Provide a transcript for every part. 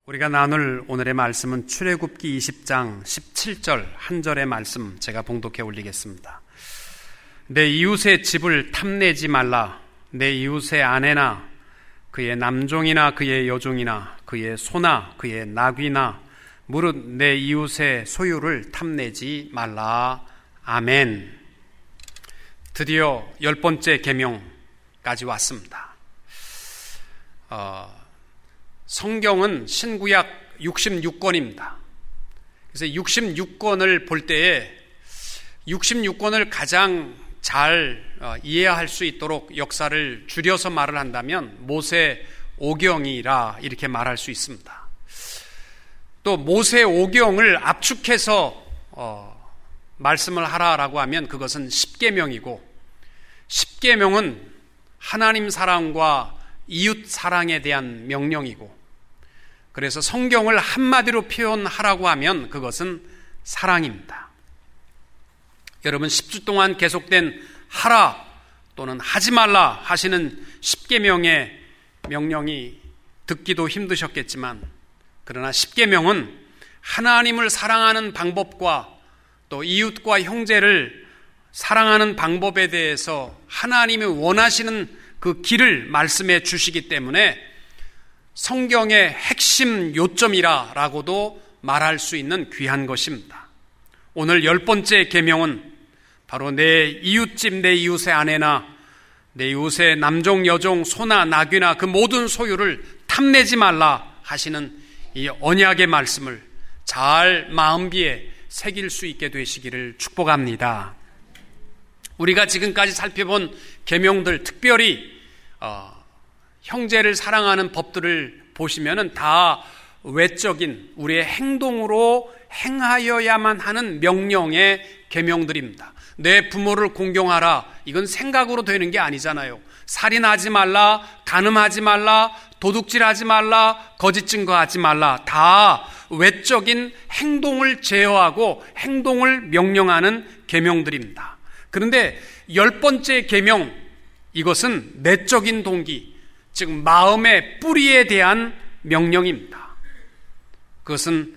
우리가 나눌 오늘의 말씀은 출애굽기 20장 17절 한 절의 말씀 제가 봉독해 올리겠습니다. 내 이웃의 집을 탐내지 말라. 내 이웃의 아내나 그의 남종이나 그의 여종이나 그의 소나 그의 나귀나 무릇 내 이웃의 소유를 탐내지 말라. 아멘. 드디어 10번째 계명까지 왔습니다. 성경은 신구약 66권입니다. 그래서 66권을 볼 때에 66권을 가장 잘 이해할 수 있도록 역사를 줄여서 말을 한다면 모세 오경이라 이렇게 말할 수 있습니다. 또 모세 오경을 압축해서 말씀을 하라라고 하면 그것은 십계명이고, 십계명은 하나님 사랑과 이웃 사랑에 대한 명령이고, 그래서 성경을 한마디로 표현하라고 하면 그것은 사랑입니다. 여러분, 10주 동안 계속된 하라 또는 하지 말라 하시는 십계명의 명령이 듣기도 힘드셨겠지만, 그러나 십계명은 하나님을 사랑하는 방법과 또 이웃과 형제를 사랑하는 방법에 대해서 하나님이 원하시는 그 길을 말씀해 주시기 때문에 성경의 핵심 요점이라고도 말할 수 있는 귀한 것입니다. 오늘 10번째 계명은 바로 내 이웃집, 내 이웃의 아내나 내 이웃의 남종, 여종, 소나 나귀나 그 모든 소유를 탐내지 말라 하시는 이 언약의 말씀을 잘 마음비에 새길 수 있게 되시기를 축복합니다. 우리가 지금까지 살펴본 계명들, 특별히 형제를 사랑하는 법들을 보시면은 다 외적인 우리의 행동으로 행하여야만 하는 명령의 계명들입니다. 내 부모를 공경하라, 이건 생각으로 되는 게 아니잖아요. 살인하지 말라, 간음하지 말라, 도둑질하지 말라, 거짓 증거하지 말라, 다 외적인 행동을 제어하고 행동을 명령하는 계명들입니다. 그런데 10번째 계명, 이것은 내적인 동기, 즉 마음의 뿌리에 대한 명령입니다. 그것은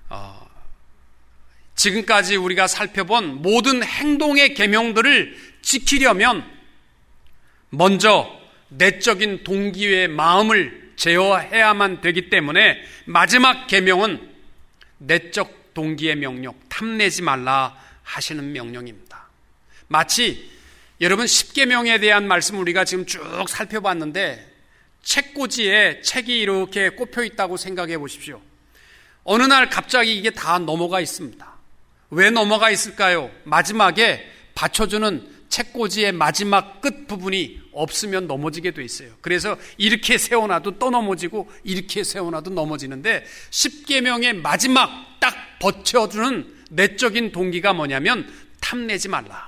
지금까지 우리가 살펴본 모든 행동의 계명들을 지키려면 먼저 내적인 동기의 마음을 제어해야만 되기 때문에 마지막 계명은 내적 동기의 명령, 탐내지 말라 하시는 명령입니다. 마치 여러분, 십계명에 대한 말씀 우리가 지금 쭉 살펴봤는데 책꽂이에 책이 이렇게 꼽혀 있다고 생각해 보십시오. 어느 날 갑자기 이게 다 넘어가 있습니다. 왜 넘어가 있을까요? 마지막에 받쳐주는 책꽂이의 마지막 끝 부분이 없으면 넘어지게 돼 있어요. 그래서 이렇게 세워놔도 또 넘어지고 이렇게 세워놔도 넘어지는데, 십계명의 마지막 딱 버텨주는 내적인 동기가 뭐냐면 탐내지 말라.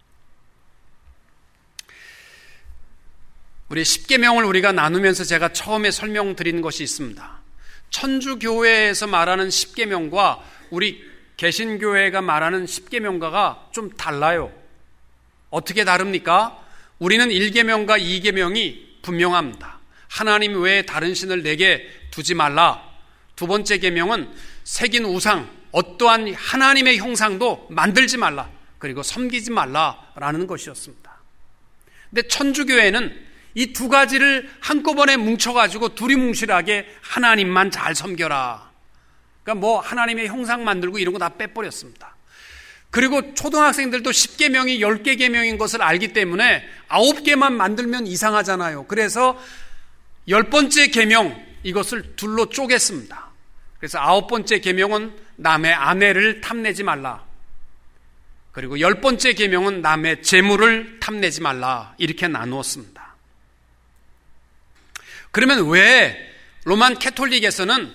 우리 십계명을 우리가 나누면서 제가 처음에 설명드린 것이 있습니다. 천주교회에서 말하는 십계명과 우리 개신교회가 말하는 십계명과가 좀 달라요. 어떻게 다릅니까? 우리는 1계명과 2계명이 분명합니다. 하나님 외에 다른 신을 내게 두지 말라. 두 번째 계명은 새긴 우상, 어떠한 하나님의 형상도 만들지 말라, 그리고 섬기지 말라라는 것이었습니다. 근데 천주교회는 이 두 가지를 한꺼번에 뭉쳐가지고 두리뭉실하게 하나님만 잘 섬겨라, 그러니까 뭐 하나님의 형상 만들고 이런 거 다 빼버렸습니다. 그리고 초등학생들도 10계명이 10개 계명인 것을 알기 때문에 9개만 만들면 이상하잖아요. 그래서 10번째 계명, 이것을 둘로 쪼갰습니다. 그래서 9번째 계명은 남의 아내를 탐내지 말라, 그리고 10번째 계명은 남의 재물을 탐내지 말라, 이렇게 나누었습니다. 그러면 왜 로만 캐톨릭에서는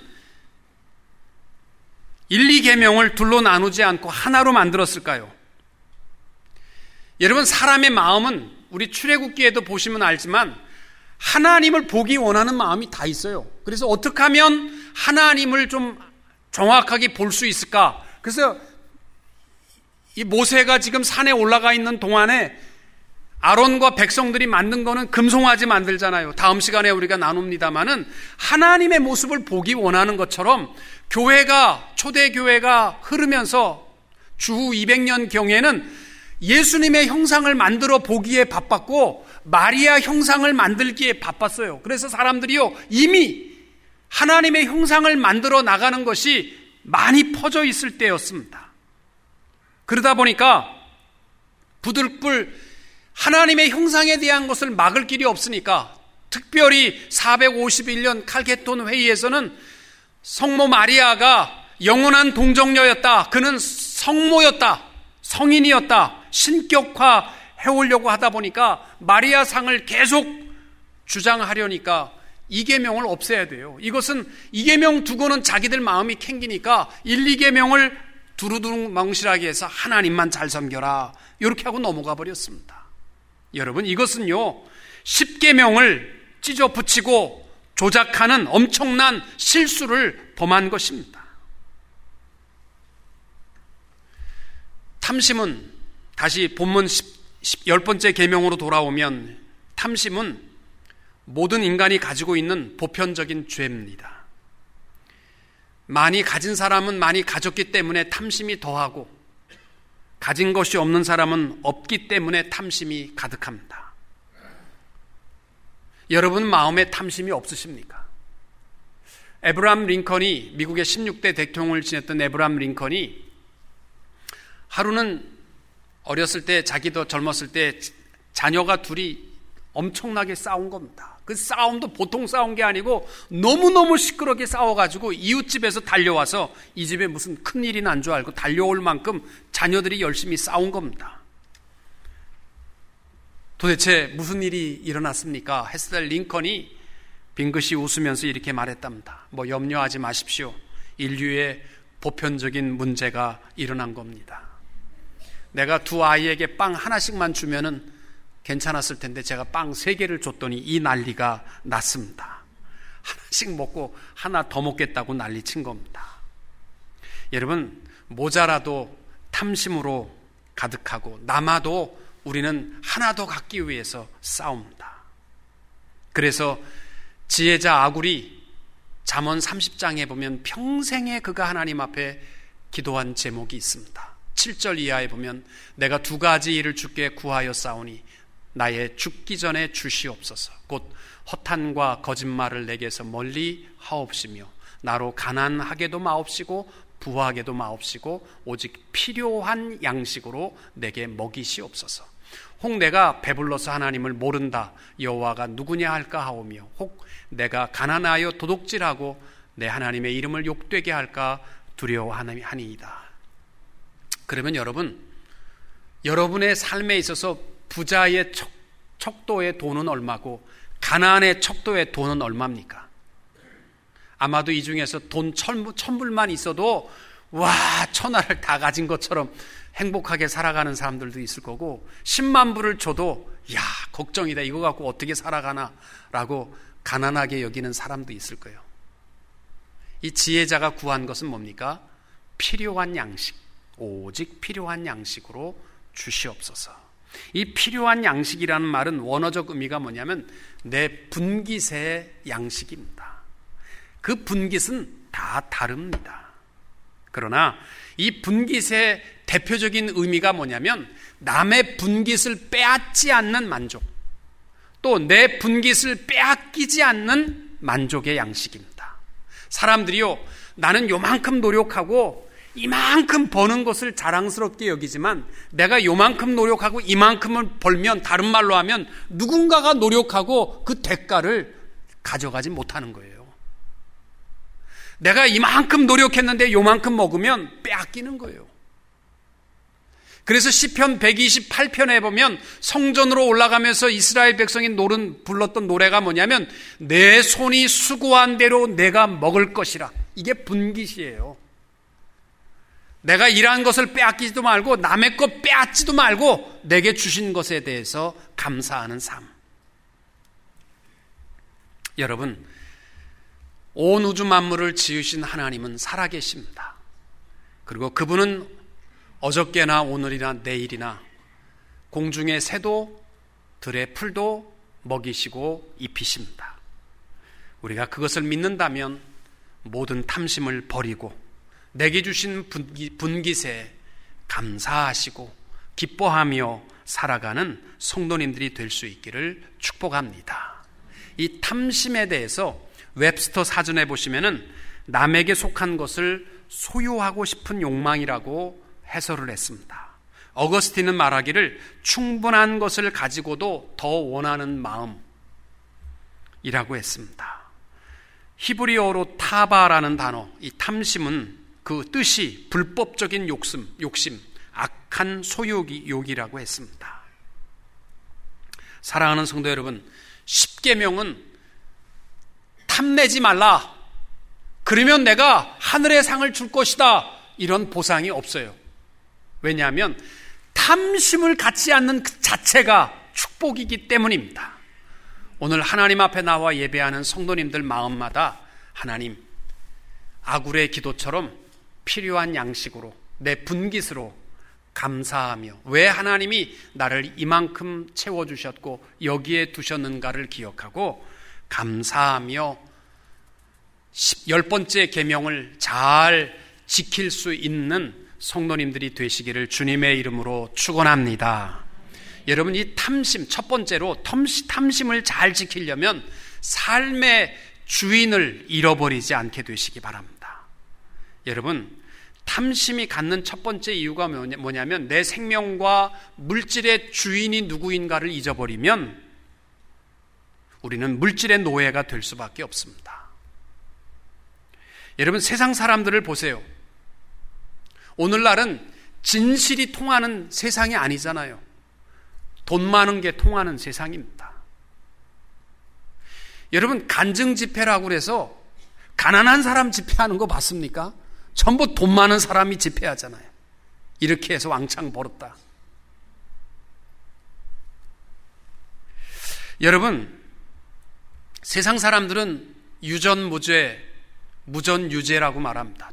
1, 2계명을 둘로 나누지 않고 하나로 만들었을까요? 여러분, 사람의 마음은 우리 출애굽기에도 보시면 알지만 하나님을 보기 원하는 마음이 다 있어요. 그래서 어떻게 하면 하나님을 좀 정확하게 볼 수 있을까? 그래서 이 모세가 지금 산에 올라가 있는 동안에 아론과 백성들이 만든 거는 금송아지 만들잖아요. 다음 시간에 우리가 나눕니다마는 하나님의 모습을 보기 원하는 것처럼 초대교회가 흐르면서 주후 200년 경에는 예수님의 형상을 만들어 보기에 바빴고 마리아 형상을 만들기에 바빴어요. 그래서 사람들이요, 이미 하나님의 형상을 만들어 나가는 것이 많이 퍼져 있을 때였습니다. 그러다 보니까 부들불 하나님의 형상에 대한 것을 막을 길이 없으니까 특별히 451년 칼케톤 회의에서는 성모 마리아가 영원한 동정녀였다. 그는 성모였다. 성인이었다. 신격화 해오려고 하다 보니까 마리아상을 계속 주장하려니까 이계명을 없애야 돼요. 이것은 이계명 두고는 자기들 마음이 캥기니까 1, 2계명을 두루두루 멍실하게 해서 하나님만 잘 섬겨라. 이렇게 하고 넘어가 버렸습니다. 여러분, 이것은요 10계명을 찢어 붙이고 조작하는 엄청난 실수를 범한 것입니다. 탐심은, 다시 본문 10번째 계명으로 돌아오면, 탐심은 모든 인간이 가지고 있는 보편적인 죄입니다. 많이 가진 사람은 많이 가졌기 때문에 탐심이 더하고, 가진 것이 없는 사람은 없기 때문에 탐심이 가득합니다. 여러분 마음에 탐심이 없으십니까? 에브라함 링컨이, 미국의 16대 대통령을 지냈던 에브라함 링컨이 하루는 어렸을 때, 자기도 젊었을 때 자녀가 둘이 엄청나게 싸운 겁니다. 그 싸움도 보통 싸운 게 아니고 너무너무 시끄럽게 싸워가지고 이웃집에서 달려와서 이 집에 무슨 큰일이 난 줄 알고 달려올 만큼 자녀들이 열심히 싸운 겁니다. 도대체 무슨 일이 일어났습니까? 했을 때 링컨이 빙긋이 웃으면서 이렇게 말했답니다. 염려하지 마십시오. 인류의 보편적인 문제가 일어난 겁니다. 내가 두 아이에게 빵 하나씩만 주면은 괜찮았을 텐데 제가 빵 3개를 줬더니 이 난리가 났습니다. 하나씩 먹고 하나 더 먹겠다고 난리친 겁니다. 여러분, 모자라도 탐심으로 가득하고 남아도 우리는 하나 더 갖기 위해서 싸웁니다. 그래서 지혜자 아굴이 잠언 30장에 보면 평생에 그가 하나님 앞에 기도한 제목이 있습니다. 7절 이하에 보면 내가 2가지 일을 주께 구하여 싸우니 나의 죽기 전에 주시옵소서. 곧 허탄과 거짓말을 내게서 멀리 하옵시며 나로 가난하게도 마옵시고 부하게도 마옵시고 오직 필요한 양식으로 내게 먹이시옵소서. 혹 내가 배불러서 하나님을 모른다 여호와가 누구냐 할까 하오며 혹 내가 가난하여 도둑질하고 내 하나님의 이름을 욕되게 할까 두려워하니이다. 그러면 여러분의 삶에 있어서 부자의 척도의 돈은 얼마고 가난의 척도의 돈은 얼마입니까? 아마도 이 중에서 돈 1000불만 있어도 와, 천하를 다 가진 것처럼 행복하게 살아가는 사람들도 있을 거고 10만 불을 줘도 야, 걱정이다. 이거 갖고 어떻게 살아가나 라고 가난하게 여기는 사람도 있을 거예요. 이 지혜자가 구한 것은 뭡니까? 필요한 양식, 오직 필요한 양식으로 주시옵소서. 이 필요한 양식이라는 말은 원어적 의미가 뭐냐면 내 분깃의 양식입니다. 그 분깃은 다 다릅니다. 그러나 이 분깃의 대표적인 의미가 뭐냐면 남의 분깃을 빼앗지 않는 만족, 또 내 분깃을 빼앗기지 않는 만족의 양식입니다. 사람들이요, 나는 요만큼 노력하고 이만큼 버는 것을 자랑스럽게 여기지만 내가 요만큼 노력하고 이만큼을 벌면, 다른 말로 하면 누군가가 노력하고 그 대가를 가져가지 못하는 거예요. 내가 이만큼 노력했는데 요만큼 먹으면 빼앗기는 거예요. 그래서 시편 128편에 보면 성전으로 올라가면서 이스라엘 백성이 불렀던 노래가 뭐냐면 내 손이 수고한 대로 내가 먹을 것이라. 이게 분깃이에요. 내가 일한 것을 빼앗기지도 말고 남의 것 빼앗지도 말고 내게 주신 것에 대해서 감사하는 삶. 여러분, 온 우주 만물을 지으신 하나님은 살아계십니다. 그리고 그분은 어저께나 오늘이나 내일이나 공중의 새도 들의 풀도 먹이시고 입히십니다. 우리가 그것을 믿는다면 모든 탐심을 버리고 내게 주신 분깃에 감사하시고 기뻐하며 살아가는 성도님들이 될 수 있기를 축복합니다. 이 탐심에 대해서 웹스터 사전에 보시면은 남에게 속한 것을 소유하고 싶은 욕망이라고 해설을 했습니다. 어거스틴은 말하기를 충분한 것을 가지고도 더 원하는 마음이라고 했습니다. 히브리어로 타바라는 단어, 이 탐심은 그 뜻이 불법적인 욕심, 악한 소유욕이라고 했습니다. 사랑하는 성도 여러분, 십계명은 탐내지 말라, 그러면 내가 하늘의 상을 줄 것이다, 이런 보상이 없어요. 왜냐하면 탐심을 갖지 않는 그 자체가 축복이기 때문입니다. 오늘 하나님 앞에 나와 예배하는 성도님들 마음마다 하나님, 아굴의 기도처럼 필요한 양식으로 내 분깃으로 감사하며 왜 하나님이 나를 이만큼 채워주셨고 여기에 두셨는가를 기억하고 감사하며 10번째 계명을 잘 지킬 수 있는 성도님들이 되시기를 주님의 이름으로 축원합니다. 여러분, 이 탐심, 첫 번째로 탐심을 잘 지키려면 삶의 주인을 잃어버리지 않게 되시기 바랍니다. 여러분, 탐심이 갖는 첫 번째 이유가 뭐냐면 내 생명과 물질의 주인이 누구인가를 잊어버리면 우리는 물질의 노예가 될 수밖에 없습니다. 여러분, 세상 사람들을 보세요. 오늘날은 진실이 통하는 세상이 아니잖아요. 돈 많은 게 통하는 세상입니다. 여러분, 간증 집회라고 해서 가난한 사람 집회하는 거 봤습니까? 전부 돈 많은 사람이 집회하잖아요. 이렇게 해서 왕창 벌었다. 여러분, 세상 사람들은 유전무죄, 무전유죄라고 말합니다.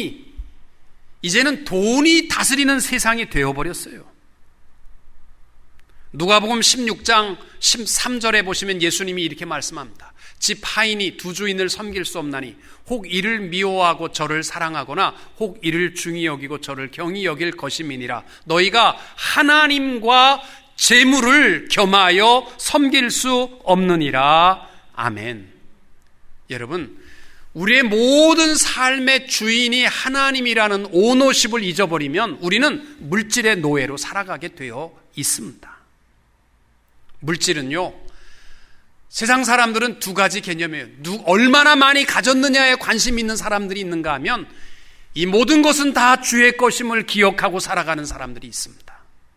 이제는 돈이 다스리는 세상이 되어버렸어요. 누가복음 16장 13절에 보시면 예수님이 이렇게 말씀합니다. 집 하인이 두 주인을 섬길 수 없나니 혹 이를 미워하고 저를 사랑하거나 혹 이를 중히 여기고 저를 경히 여길 것임이니라. 너희가 하나님과 재물을 겸하여 섬길 수 없느니라. 아멘. 여러분, 우리의 모든 삶의 주인이 하나님이라는 오너십을 잊어버리면 우리는 물질의 노예로 살아가게 되어 있습니다. 물질은요, 세상 사람들은 두 가지 개념이에요. 얼마나 많이 가졌느냐에 관심 있는 사람들이 있는가 하면 이 모든 것은 다 주의 것임을 기억하고 살아가는 사람들이 있습니다.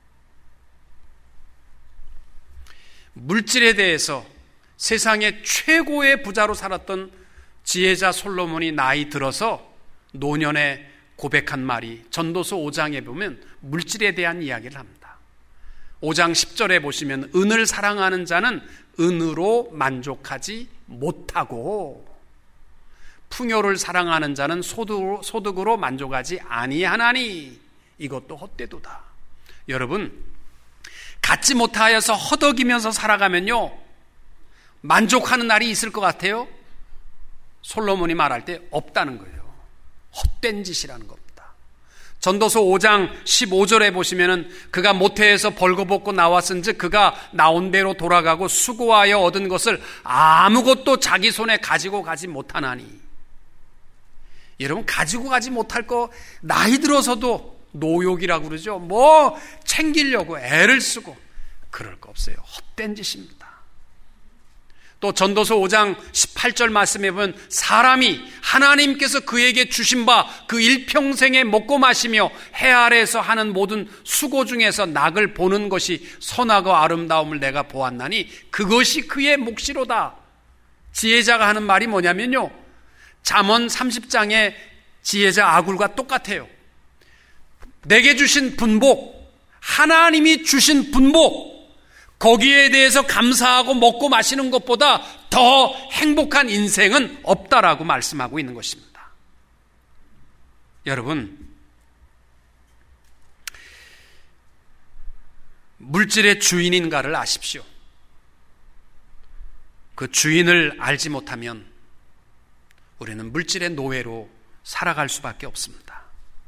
물질에 대해서 세상의 최고의 부자로 살았던 지혜자 솔로몬이 나이 들어서 노년에 고백한 말이 전도서 5장에 보면 물질에 대한 이야기를 합니다. 5장 10절에 보시면 은을 사랑하는 자는 은으로 만족하지 못하고 풍요를 사랑하는 자는 소득으로 만족하지 아니하나니 이것도 헛되도다. 여러분, 갖지 못하여서 허덕이면서 살아가면요, 만족하는 날이 있을 것 같아요? 솔로몬이 말할 때 없다는 거예요. 헛된 짓이라는 겁니다. 전도서 5장 15절에 보시면은 그가 모태에서 벌거벗고 나왔은즉 그가 나온 대로 돌아가고 수고하여 얻은 것을 아무것도 자기 손에 가지고 가지 못하나니. 여러분, 가지고 가지 못할 거 나이 들어서도 노욕이라고 그러죠. 뭐 챙기려고 애를 쓰고 그럴 거 없어요. 헛된 짓입니다. 또 전도서 5장 18절 말씀에 보면 사람이 하나님께서 그에게 주신 바 그 일평생에 먹고 마시며 해 아래에서 하는 모든 수고 중에서 낙을 보는 것이 선하고 아름다움을 내가 보았나니 그것이 그의 몫이로다. 지혜자가 하는 말이 뭐냐면요, 잠언 30장의 지혜자 아굴과 똑같아요. 내게 주신 분복, 하나님이 주신 분복, 거기에 대해서 감사하고 먹고 마시는 것보다 더 행복한 인생은 없다라고 말씀하고 있는 것입니다. 여러분, 물질의 주인인가를 아십시오. 그 주인을 알지 못하면 우리는 물질의 노예로 살아갈 수밖에 없습니다.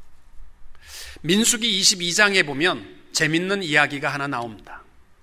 민수기 22장에 보면 재밌는 이야기가 하나 나옵니다.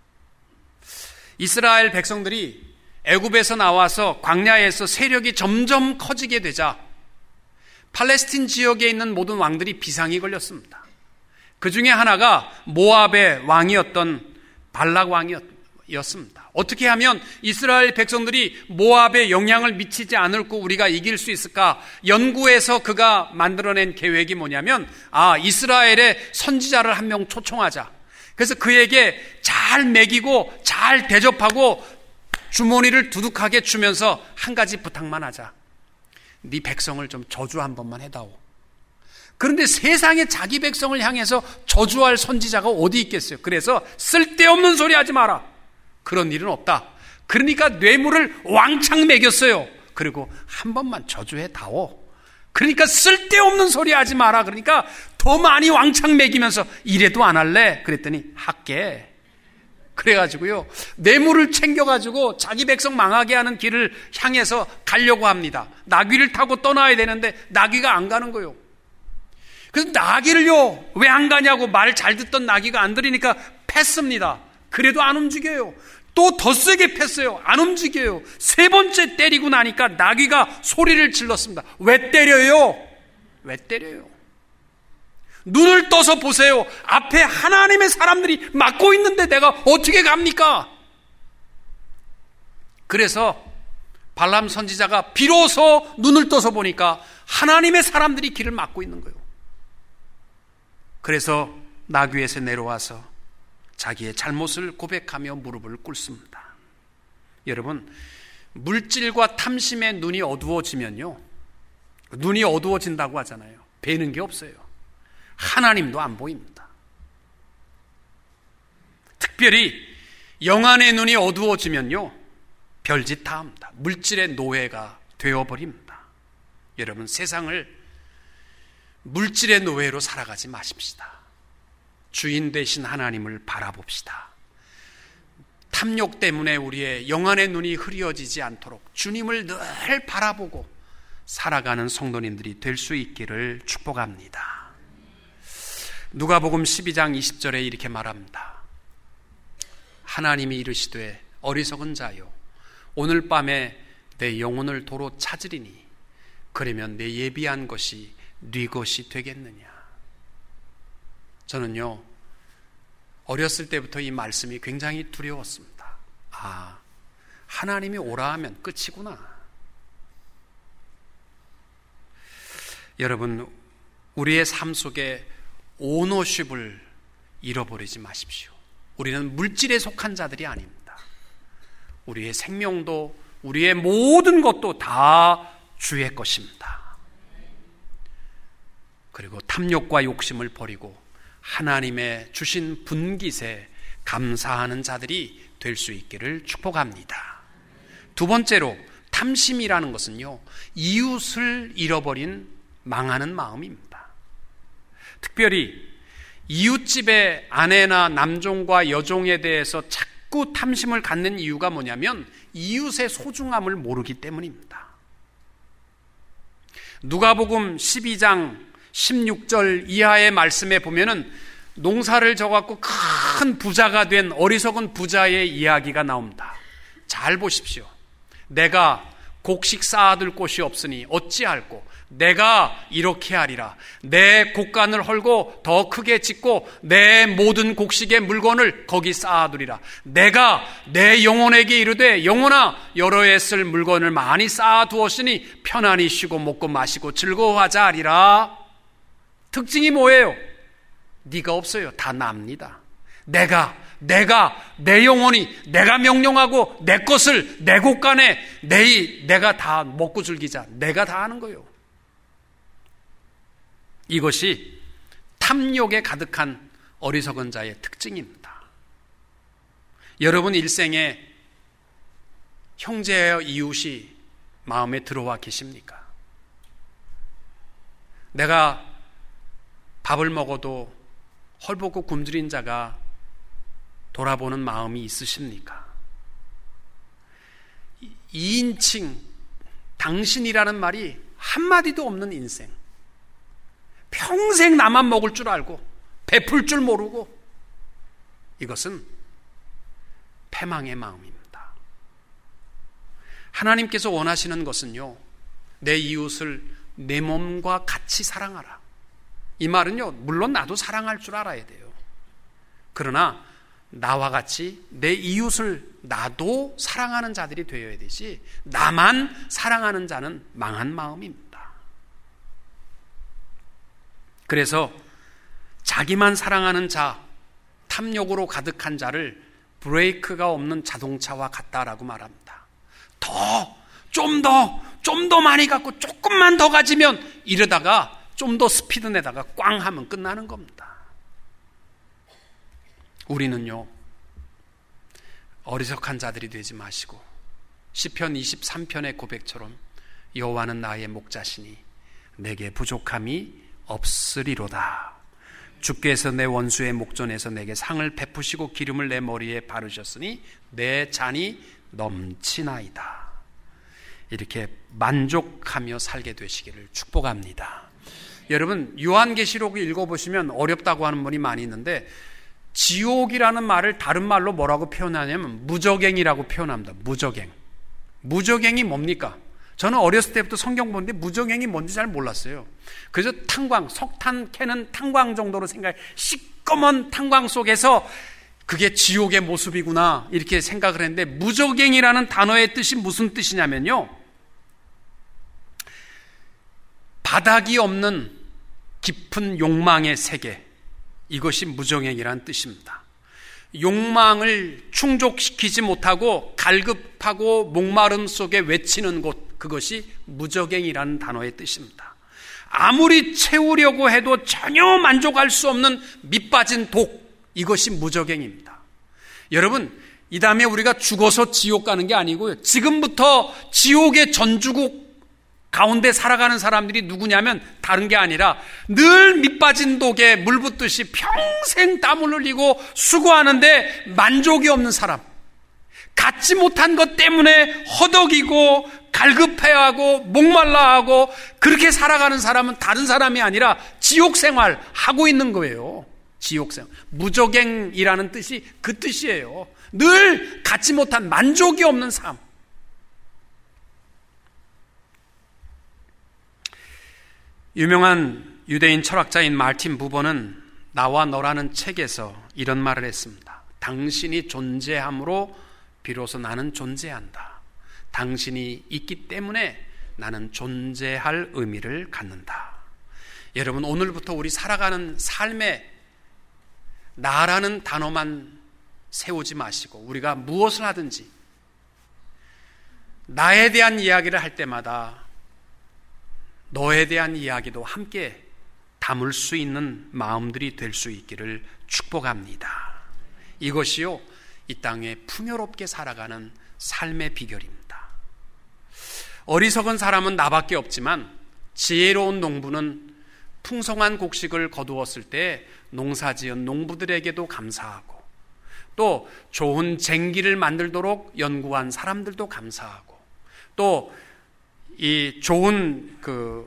이스라엘 백성들이 애굽에서 나와서 광야에서 세력이 점점 커지게 되자 팔레스틴 지역에 있는 모든 왕들이 비상이 걸렸습니다. 그 중에 하나가 모압의 왕이었던 발락 왕이었습니다. 어떻게 하면 이스라엘 백성들이 모압에 영향을 미치지 않을고 우리가 이길 수 있을까? 연구해서 그가 만들어낸 계획이 뭐냐면 이스라엘의 선지자를 한 명 초청하자. 그래서 그에게 잘 먹이고 잘 대접하고 주머니를 두둑하게 주면서 한 가지 부탁만 하자. 네 백성을 좀 저주 한 번만 해다오. 그런데 세상에 자기 백성을 향해서 저주할 선지자가 어디 있겠어요? 그래서 쓸데없는 소리 하지 마라. 그런 일은 없다. 그러니까 뇌물을 왕창 먹였어요. 그리고 한 번만 저주해 다오. 그러니까 쓸데없는 소리 하지 마라. 그러니까 더 많이 왕창 먹이면서 이래도 안 할래? 그랬더니 할게. 그래가지고요, 뇌물을 챙겨가지고 자기 백성 망하게 하는 길을 향해서 가려고 합니다. 나귀를 타고 떠나야 되는데 나귀가 안 가는 거예요. 그래서 나귀를요, 왜 안 가냐고 말 잘 듣던 나귀가 안 들으니까 팼습니다. 그래도 안 움직여요. 또 더 세게 팼어요. 안 움직여요. 세 번째 때리고 나니까 나귀가 소리를 질렀습니다. 왜 때려요? 왜 때려요? 눈을 떠서 보세요. 앞에 하나님의 사람들이 막고 있는데 내가 어떻게 갑니까? 그래서 발람 선지자가 비로소 눈을 떠서 보니까 하나님의 사람들이 길을 막고 있는 거예요. 그래서 나귀에서 내려와서 자기의 잘못을 고백하며 무릎을 꿇습니다. 여러분, 물질과 탐심의 눈이 어두워지면요, 눈이 어두워진다고 하잖아요. 배는 게 없어요. 하나님도 안 보입니다. 특별히 영안의 눈이 어두워지면요, 별짓 다 합니다. 물질의 노예가 되어버립니다. 여러분, 세상을 물질의 노예로 살아가지 마십시다. 주인 되신 하나님을 바라봅시다. 탐욕 때문에 우리의 영안의 눈이 흐려지지 않도록 주님을 늘 바라보고 살아가는 성도님들이 될 수 있기를 축복합니다. 누가복음 12장 20절에 이렇게 말합니다. 하나님이 이르시되 어리석은 자요, 오늘 밤에 내 영혼을 도로 찾으리니 그러면 내 예비한 것이 네 것이 되겠느냐. 저는요, 어렸을 때부터 이 말씀이 굉장히 두려웠습니다. 하나님이 오라 하면 끝이구나. 여러분, 우리의 삶 속에 오너십을 잃어버리지 마십시오. 우리는 물질에 속한 자들이 아닙니다. 우리의 생명도 우리의 모든 것도 다 주의 것입니다. 그리고 탐욕과 욕심을 버리고 하나님의 주신 분깃에 감사하는 자들이 될 수 있기를 축복합니다. 두 번째로, 탐심이라는 것은요, 이웃을 잃어버린 망하는 마음입니다. 특별히 이웃집의 아내나 남종과 여종에 대해서 자꾸 탐심을 갖는 이유가 뭐냐면 이웃의 소중함을 모르기 때문입니다. 누가복음 12장 16절 이하의 말씀에 보면은 농사를 져갖고 큰 부자가 된 어리석은 부자의 이야기가 나옵니다. 잘 보십시오. 내가 곡식 쌓아둘 곳이 없으니 어찌할꼬? 내가 이렇게 하리라. 내 곡간을 헐고 더 크게 짓고 내 모든 곡식의 물건을 거기 쌓아두리라. 내가 내 영혼에게 이르되 영혼아, 여러 해 쓸 물건을 많이 쌓아두었으니 편안히 쉬고 먹고 마시고 즐거워하자 하리라. 특징이 뭐예요? 네가 없어요. 다 납니다. 내가 내 영혼이 내가 명령하고 내 것을 내 곳간에 내가 다 먹고 즐기자. 내가 다 하는 거예요. 이것이 탐욕에 가득한 어리석은 자의 특징입니다. 여러분 일생에 형제와 이웃이 마음에 들어와 계십니까? 내가 밥을 먹어도 헐벗고 굶주린 자가 돌아보는 마음이 있으십니까? 2인칭 당신이라는 말이 한마디도 없는 인생, 평생 나만 먹을 줄 알고 베풀 줄 모르고, 이것은 패망의 마음입니다. 하나님께서 원하시는 것은요, 내 이웃을 내 몸과 같이 사랑하라. 이 말은요, 물론 나도 사랑할 줄 알아야 돼요. 그러나 나와 같이 내 이웃을 나도 사랑하는 자들이 되어야 되지, 나만 사랑하는 자는 망한 마음입니다. 그래서 자기만 사랑하는 자, 탐욕으로 가득한 자를 브레이크가 없는 자동차와 같다라고 말합니다. 좀 더 많이 갖고 조금만 더 가지면, 이러다가 좀 더 스피드 내다가 꽝 하면 끝나는 겁니다. 우리는요, 어리석한 자들이 되지 마시고 시편 23편의 고백처럼 여호와는 나의 목자시니 내게 부족함이 없으리로다. 주께서 내 원수의 목전에서 내게 상을 베푸시고 기름을 내 머리에 바르셨으니 내 잔이 넘치나이다. 이렇게 만족하며 살게 되시기를 축복합니다. 여러분, 요한계시록을 읽어보시면 어렵다고 하는 분이 많이 있는데, 지옥이라는 말을 다른 말로 뭐라고 표현하냐면 무저갱이라고 표현합니다. 무저갱이 뭡니까? 저는 어렸을 때부터 성경 보는데 무저갱이 뭔지 잘 몰랐어요. 그래서 탄광, 석탄 캐는 탄광 정도로 생각해, 시꺼먼 탄광 속에서 그게 지옥의 모습이구나 이렇게 생각을 했는데, 무저갱이라는 단어의 뜻이 무슨 뜻이냐면요, 바닥이 없는 깊은 욕망의 세계, 이것이 무저갱이라는 뜻입니다. 욕망을 충족시키지 못하고 갈급하고 목마름 속에 외치는 곳, 그것이 무저갱이라는 단어의 뜻입니다. 아무리 채우려고 해도 전혀 만족할 수 없는 밑빠진 독, 이것이 무저갱입니다. 여러분, 이 다음에 우리가 죽어서 지옥 가는 게 아니고요, 지금부터 지옥의 전주국 가운데 살아가는 사람들이 누구냐면 다른 게 아니라 늘 밑빠진 독에 물 붓듯이 평생 땀을 흘리고 수고하는데 만족이 없는 사람, 갖지 못한 것 때문에 허덕이고 갈급해하고 목말라하고 그렇게 살아가는 사람은 다른 사람이 아니라 지옥 생활 하고 있는 거예요. 지옥 생활. 무저갱이라는 뜻이 그 뜻이에요. 늘 갖지 못한 만족이 없는 삶. 유명한 유대인 철학자인 마르틴 부버는 나와 너라는 책에서 이런 말을 했습니다. 당신이 존재함으로 비로소 나는 존재한다. 당신이 있기 때문에 나는 존재할 의미를 갖는다. 여러분, 오늘부터 우리 살아가는 삶에 나라는 단어만 세우지 마시고, 우리가 무엇을 하든지 나에 대한 이야기를 할 때마다 너에 대한 이야기도 함께 담을 수 있는 마음들이 될 수 있기를 축복합니다. 이것이요, 이 땅에 풍요롭게 살아가는 삶의 비결입니다. 어리석은 사람은 나밖에 없지만 지혜로운 농부는 풍성한 곡식을 거두었을 때 농사지은 농부들에게도 감사하고, 또 좋은 쟁기를 만들도록 연구한 사람들도 감사하고, 또 이 좋은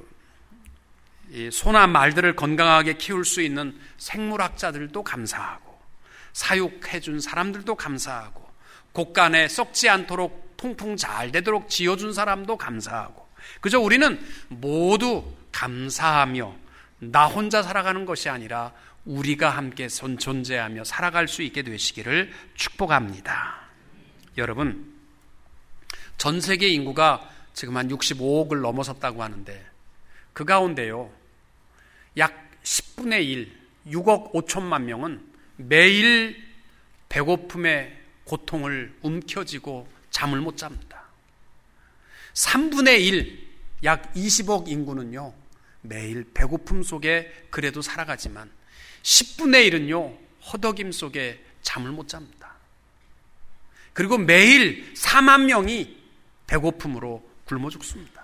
이 소나 말들을 건강하게 키울 수 있는 생물학자들도 감사하고, 사육해 준 사람들도 감사하고, 곳간에 썩지 않도록 통풍 잘 되도록 지어준 사람도 감사하고, 그저 우리는 모두 감사하며 나 혼자 살아가는 것이 아니라 우리가 함께 존재하며 살아갈 수 있게 되시기를 축복합니다. 여러분, 전 세계 인구가 지금 한 65억을 넘어섰다고 하는데, 그 가운데요, 약 10분의 1, 6억 5천만 명은 매일 배고픔의 고통을 움켜쥐고 잠을 못 잡니다. 3분의 1, 약 20억 인구는요, 매일 배고픔 속에 그래도 살아가지만 10분의 1은요, 허덕임 속에 잠을 못 잡니다. 그리고 매일 4만 명이 배고픔으로 굶어 죽습니다.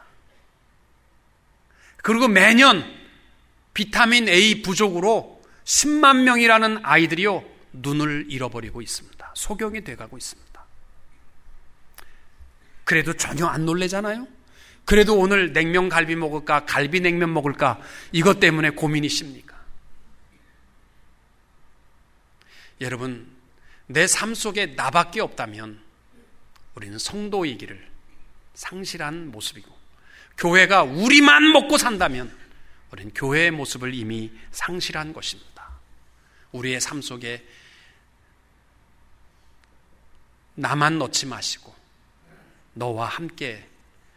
그리고 매년 비타민 A 부족으로 10만 명이라는 아이들이요, 눈을 잃어버리고 있습니다. 소경이 돼가고 있습니다. 그래도 전혀 안 놀래잖아요. 그래도 오늘 냉면 갈비 먹을까, 갈비 냉면 먹을까, 이것 때문에 고민이십니까? 여러분, 내 삶 속에 나밖에 없다면 우리는 성도이기를 상실한 모습이고, 교회가 우리만 먹고 산다면 우리는 교회의 모습을 이미 상실한 것입니다. 우리의 삶 속에 나만 넣지 마시고 너와 함께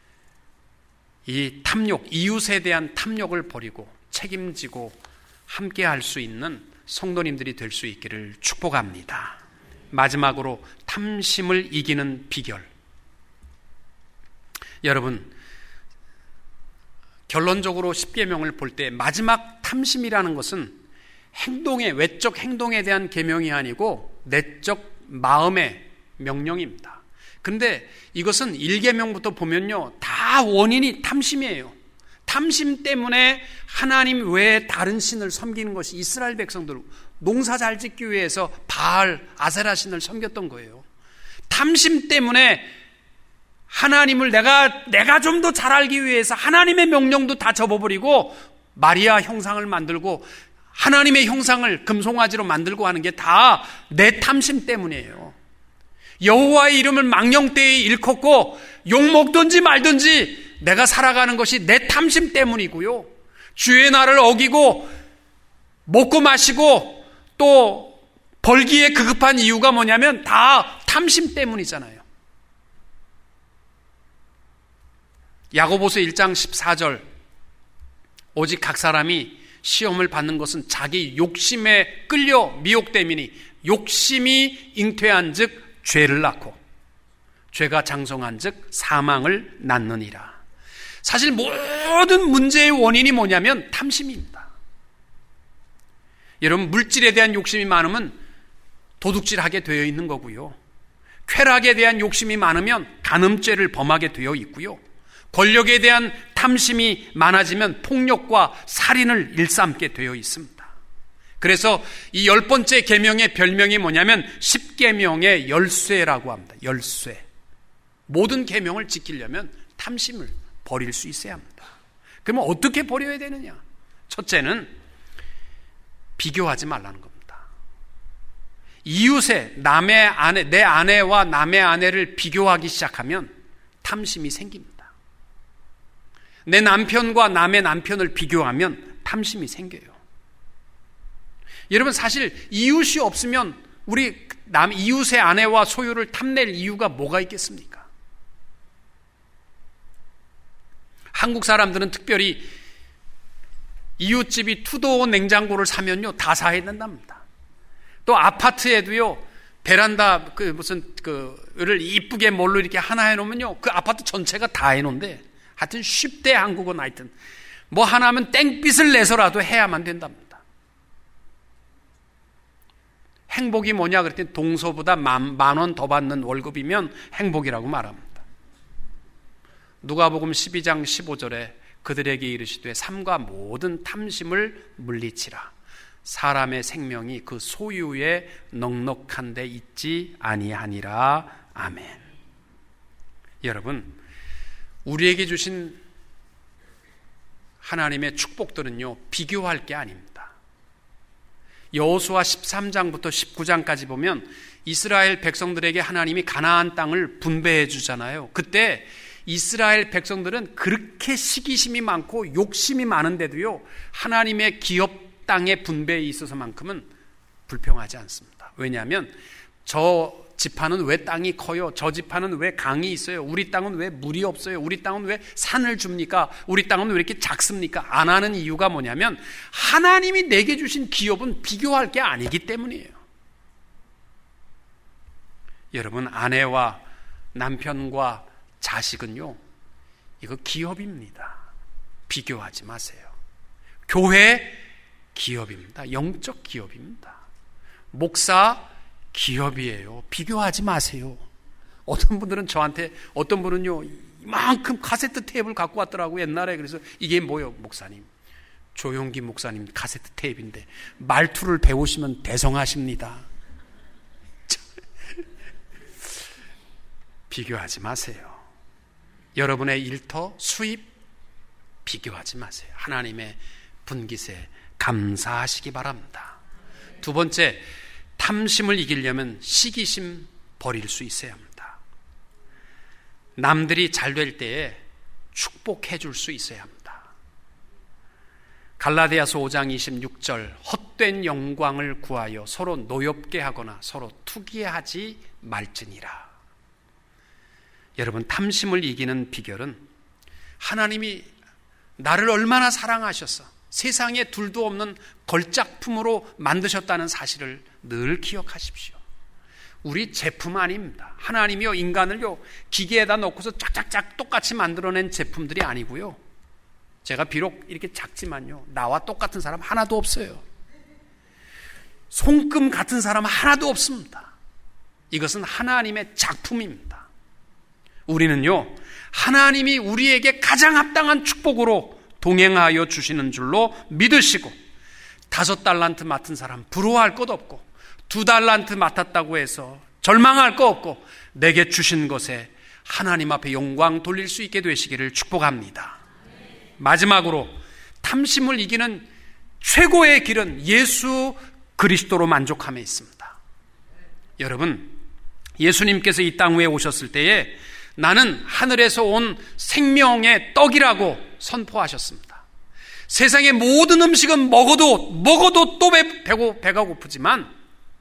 이 탐욕, 이웃에 대한 탐욕을 버리고 책임지고 함께 할 수 있는 성도님들이 될 수 있기를 축복합니다. 마지막으로 탐심을 이기는 비결. 여러분, 결론적으로 십계명을 볼 때 마지막 탐심이라는 것은 행동의, 외적 행동에 대한 계명이 아니고 내적 마음의 명령입니다. 그런데 이것은 1계명부터 보면요, 다 원인이 탐심이에요. 탐심 때문에 하나님 외에 다른 신을 섬기는 것이 이스라엘 백성들, 농사 잘 짓기 위해서 바알, 아세라 신을 섬겼던 거예요. 탐심 때문에 하나님을 내가 좀 더 잘 알기 위해서 하나님의 명령도 다 접어버리고 마리아 형상을 만들고 하나님의 형상을 금송아지로 만들고 하는 게 다 내 탐심 때문이에요. 여호와의 이름을 망령되이 일컫고 욕먹든지 말든지 내가 살아가는 것이 내 탐심 때문이고요. 주의 날을 어기고 먹고 마시고 또 벌기에 급급한 이유가 뭐냐면 다 탐심 때문이잖아요. 야고보서 1장 14절, 오직 각 사람이 시험을 받는 것은 자기 욕심에 끌려 미혹됨이니 욕심이 잉태한 즉 죄를 낳고 죄가 장성한 즉 사망을 낳느니라. 사실 모든 문제의 원인이 뭐냐면 탐심입니다. 여러분, 물질에 대한 욕심이 많으면 도둑질하게 되어 있는 거고요. 쾌락에 대한 욕심이 많으면 간음죄를 범하게 되어 있고요. 권력에 대한 탐심이 많아지면 폭력과 살인을 일삼게 되어 있습니다. 그래서 이 10번째 계명의 별명이 뭐냐면 10계명의 열쇠라고 합니다. 열쇠. 모든 계명을 지키려면 탐심을 버릴 수 있어야 합니다. 그러면 어떻게 버려야 되느냐? 첫째는 비교하지 말라는 겁니다. 이웃의 남의 아내, 내 아내와 남의 아내를 비교하기 시작하면 탐심이 생깁니다. 내 남편과 남의 남편을 비교하면 탐심이 생겨요. 여러분, 사실 이웃이 없으면 우리 이웃의 아내와 소유를 탐낼 이유가 뭐가 있겠습니까? 한국 사람들은 특별히 이웃집이 투도 냉장고를 사면요 다 사야 된답니다. 또 아파트에도요 베란다 를 이쁘게 뭘로 이렇게 하나 해놓으면요 그 아파트 전체가 다 해놓은데, 하여튼 쉽대 한국은 하여튼 뭐 하나 하면 땡빛을 내서라도 해야만 된답니다. 행복이 뭐냐 그랬더니 동서보다 만 원 더 받는 월급이면 행복이라고 말합니다. 누가복음 12장 15절에 그들에게 이르시되 삼가 모든 탐심을 물리치라. 사람의 생명이 그 소유에 넉넉한 데 있지 아니하니라. 아멘. 여러분, 우리에게 주신 하나님의 축복들은요 비교할 게 아닙니다. 여호수아 13장부터 19장까지 보면 이스라엘 백성들에게 하나님이 가나안 땅을 분배해 주잖아요. 그때 이스라엘 백성들은 그렇게 시기심이 많고 욕심이 많은데도요 하나님의 기업 땅의 분배에 있어서만큼은 불평하지 않습니다. 왜냐하면 저 지파는 왜 땅이 커요? 저 지파는 왜 강이 있어요? 우리 땅은 왜 물이 없어요? 우리 땅은 왜 산을 줍니까? 우리 땅은 왜 이렇게 작습니까? 안 하는 이유가 뭐냐면 하나님이 내게 주신 기업은 비교할 게 아니기 때문이에요. 여러분, 아내와 남편과 자식은요 이거 기업입니다. 비교하지 마세요. 교회 기업입니다. 영적 기업입니다. 목사 기업이에요. 비교하지 마세요. 어떤 분들은 저한테, 어떤 분은요 이만큼 카세트 테이프를 갖고 왔더라고요 옛날에. 그래서 이게 뭐예요? 목사님, 조용기 목사님 카세트 테이프인데 말투를 배우시면 대성하십니다. 비교하지 마세요. 여러분의 일터, 수입 비교하지 마세요. 하나님의 분깃에 감사하시기 바랍니다. 두 번째, 탐심을 이기려면 시기심 버릴 수 있어야 합니다. 남들이 잘 될 때에 축복해 줄 수 있어야 합니다. 갈라디아서 5장 26절, 헛된 영광을 구하여 서로 노엽게 하거나 서로 투기하지 말지니라. 여러분, 탐심을 이기는 비결은 하나님이 나를 얼마나 사랑하셔서 세상에 둘도 없는 걸작품으로 만드셨다는 사실을 늘 기억하십시오. 우리 제품 아닙니다. 하나님이요, 인간을요, 기계에다 넣고서 쫙쫙쫙 똑같이 만들어낸 제품들이 아니고요. 제가 비록 이렇게 작지만요, 나와 똑같은 사람 하나도 없어요. 손금 같은 사람 하나도 없습니다. 이것은 하나님의 작품입니다. 우리는요, 하나님이 우리에게 가장 합당한 축복으로 동행하여 주시는 줄로 믿으시고, 5달란트 맡은 사람 부러워할 것 없고, 2달란트 맡았다고 해서 절망할 것 없고, 내게 주신 것에 하나님 앞에 영광 돌릴 수 있게 되시기를 축복합니다. 마지막으로, 탐심을 이기는 최고의 길은 예수 그리스도로 만족함에 있습니다. 여러분, 예수님께서 이 땅 위에 오셨을 때에 나는 하늘에서 온 생명의 떡이라고 선포하셨습니다. 세상의 모든 음식은 먹어도 또 배가 고프지만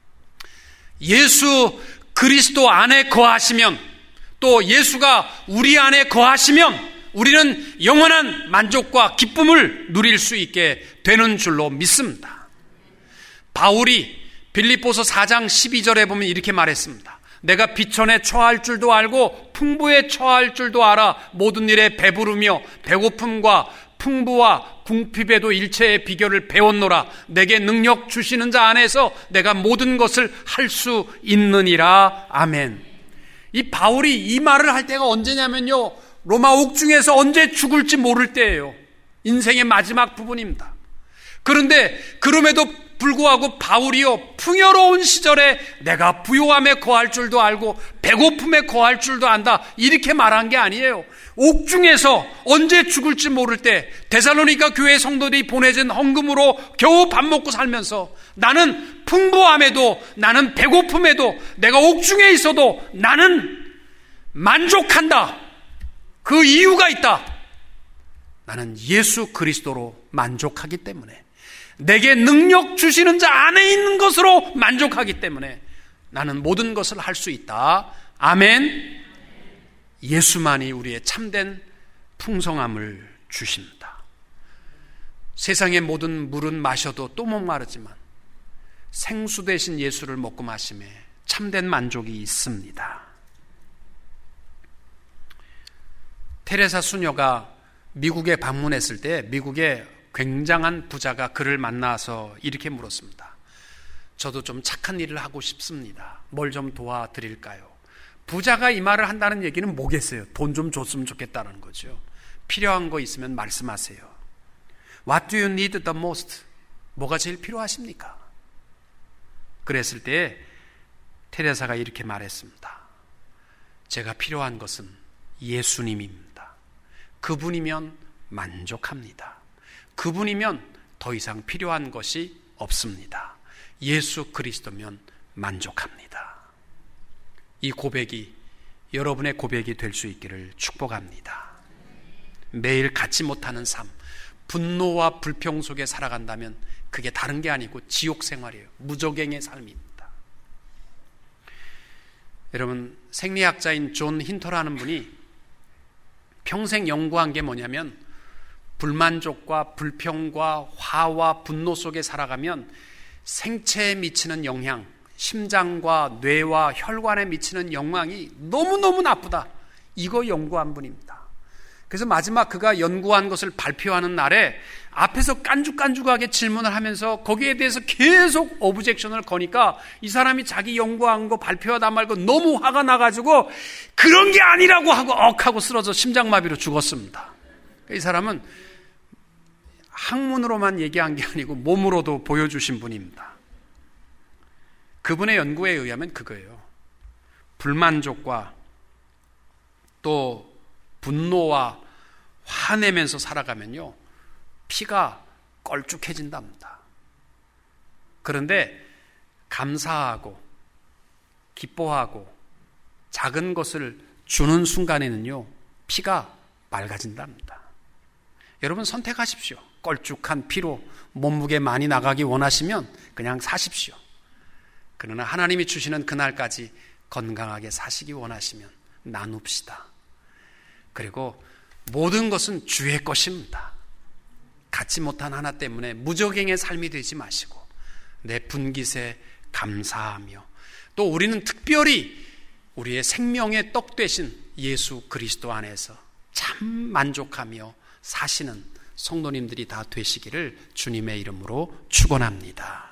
예수 그리스도 안에 거하시면, 또 예수가 우리 안에 거하시면 우리는 영원한 만족과 기쁨을 누릴 수 있게 되는 줄로 믿습니다. 바울이 빌립보서 4장 12절에 보면 이렇게 말했습니다. 내가 비천에 처할 줄도 알고 풍부에 처할 줄도 알아 모든 일에 배부르며 배고픔과 풍부와 궁핍에도 일체의 비결을 배웠노라. 내게 능력 주시는 자 안에서 내가 모든 것을 할 수 있느니라. 아멘. 이 바울이 이 말을 할 때가 언제냐면요, 로마 옥중에서 언제 죽을지 모를 때예요. 인생의 마지막 부분입니다. 그런데 그럼에도 불구하고 바울이요, 풍요로운 시절에 내가 부요함에 거할 줄도 알고 배고픔에 거할 줄도 안다, 이렇게 말한 게 아니에요. 옥중에서 언제 죽을지 모를 때 데살로니가 교회 성도들이 보내준 헌금으로 겨우 밥 먹고 살면서 나는 풍부함에도, 나는 배고픔에도, 내가 옥중에 있어도 나는 만족한다. 그 이유가 있다. 나는 예수 그리스도로 만족하기 때문에, 내게 능력 주시는 자 안에 있는 것으로 만족하기 때문에 나는 모든 것을 할 수 있다. 아멘. 예수만이 우리의 참된 풍성함을 주십니다. 세상의 모든 물은 마셔도 또 목마르지만 생수 대신 예수를 먹고 마심에 참된 만족이 있습니다. 테레사 수녀가 미국에 방문했을 때 미국의 굉장한 부자가 그를 만나서 이렇게 물었습니다. 저도 좀 착한 일을 하고 싶습니다. 뭘 좀 도와드릴까요? 부자가 이 말을 한다는 얘기는 뭐겠어요? 돈 좀 줬으면 좋겠다는 거죠. 필요한 거 있으면 말씀하세요. What do you need the most? 뭐가 제일 필요하십니까? 그랬을 때 테레사가 이렇게 말했습니다. 제가 필요한 것은 예수님입니다. 그분이면 만족합니다. 그분이면 더 이상 필요한 것이 없습니다. 예수 그리스도면 만족합니다. 이 고백이 여러분의 고백이 될 수 있기를 축복합니다. 매일 갖지 못하는 삶, 분노와 불평 속에 살아간다면 그게 다른 게 아니고 지옥 생활이에요. 무적행의 삶입니다. 여러분, 생리학자인 존 힌터라는 분이 평생 연구한 게 뭐냐면, 불만족과 불평과 화와 분노 속에 살아가면 생체에 미치는 영향, 심장과 뇌와 혈관에 미치는 영향이 너무너무 나쁘다. 이거 연구한 분입니다. 그래서 마지막 그가 연구한 것을 발표하는 날에 앞에서 깐죽깐죽하게 질문을 하면서 거기에 대해서 계속 오브젝션을 거니까 이 사람이 자기 연구한 거 발표하다 말고 너무 화가 나가지고 그런 게 아니라고 하고 억하고 쓰러져 심장마비로 죽었습니다. 이 사람은 학문으로만 얘기한 게 아니고 몸으로도 보여주신 분입니다. 그분의 연구에 의하면 그거예요. 불만족과 또 분노와 화내면서 살아가면요, 피가 걸쭉해진답니다. 그런데 감사하고 기뻐하고 작은 것을 주는 순간에는요, 피가 맑아진답니다. 여러분 선택하십시오. 걸쭉한 피로 몸무게 많이 나가기 원하시면 그냥 사십시오. 그러나 하나님이 주시는 그날까지 건강하게 사시기 원하시면 나눕시다. 그리고 모든 것은 주의 것입니다. 갖지 못한 하나 때문에 무적행의 삶이 되지 마시고 내 분깃에 감사하며, 또 우리는 특별히 우리의 생명의 떡 되신 예수 그리스도 안에서 참 만족하며 사시는 성도님들이 다 되시기를 주님의 이름으로 축원합니다.